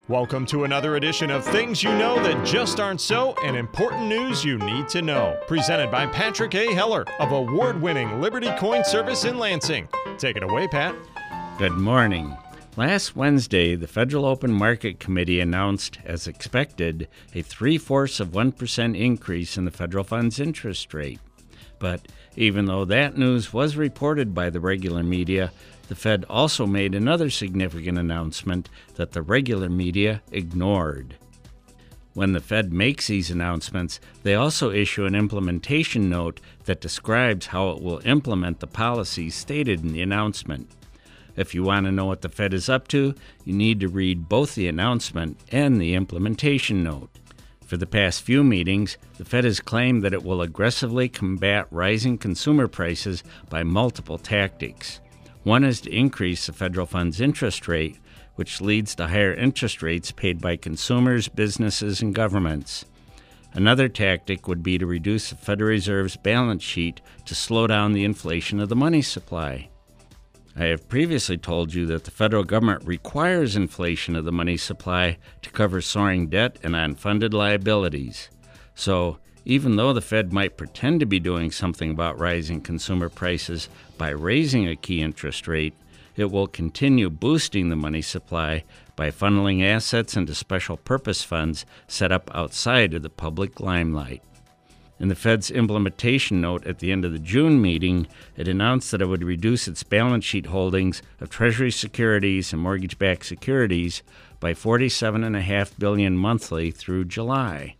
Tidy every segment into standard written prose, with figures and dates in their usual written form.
Welcome to another edition of Things You Know That Just Aren't So and Important News You Need to Know. Presented by Patrick A. Heller of award-winning Liberty Coin Service in Lansing. Take it away, Pat. Good morning. Last Wednesday, the Federal Open Market Committee announced, as expected, a 0.75% increase in the federal funds interest rate. But even though that news was reported by the regular media, the Fed also made another significant announcement that the regular media ignored. When the Fed makes these announcements, they also issue an implementation note that describes how it will implement the policies stated in the announcement. If you want to know what the Fed is up to, you need to read both the announcement and the implementation note. For the past few meetings, the Fed has claimed that it will aggressively combat rising consumer prices by multiple tactics. One is to increase the federal funds interest rate, which leads to higher interest rates paid by consumers, businesses, and governments. Another tactic would be to reduce the Federal Reserve's balance sheet to slow down the inflation of the money supply. I have previously told you that the federal government requires inflation of the money supply to cover soaring debt and unfunded liabilities. So, even though the Fed might pretend to be doing something about rising consumer prices by raising a key interest rate, it will continue boosting the money supply by funneling assets into special purpose funds set up outside of the public limelight. In the Fed's implementation note at the end of the June meeting, it announced that it would reduce its balance sheet holdings of Treasury securities and mortgage-backed securities by $47.5 billion monthly through July.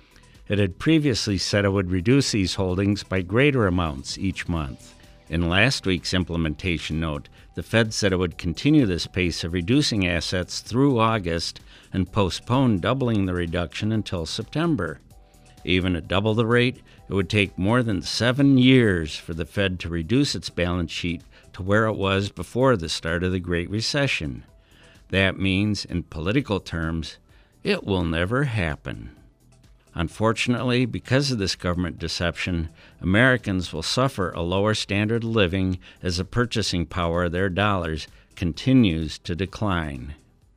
It had previously said it would reduce these holdings by greater amounts each month. In last week's implementation note, the Fed said it would continue this pace of reducing assets through August and postpone doubling the reduction until September. Even at double the rate, it would take more than 7 years for the Fed to reduce its balance sheet to where it was before the start of the Great Recession. That means, in political terms, it will never happen. Unfortunately, because of this government deception, Americans will suffer a lower standard of living as the purchasing power of their dollars continues to decline.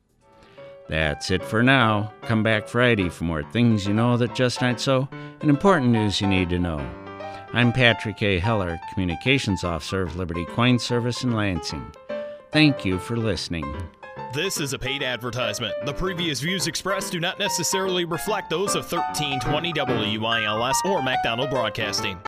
That's it for now. Come back Friday for more Things You Know That Just Aren't So and Important News You Need to Know. I'm Patrick A. Heller, Communications Officer of Liberty Coin Service in Lansing. Thank you for listening. This is a paid advertisement. The previous views expressed do not necessarily reflect those of 1320 WILS or MacDonald Broadcasting.